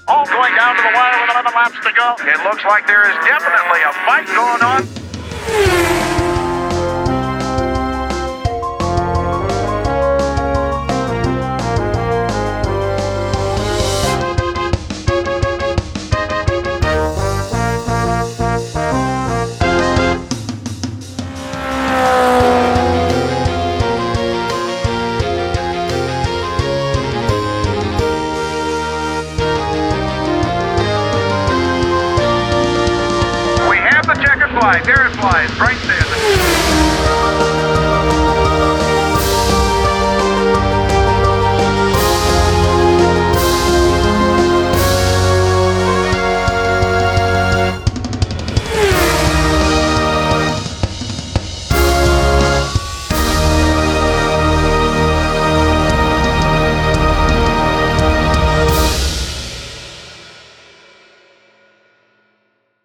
All going down to the wire with 11 laps to go. It looks like there is definitely a fight going on. There it flies, right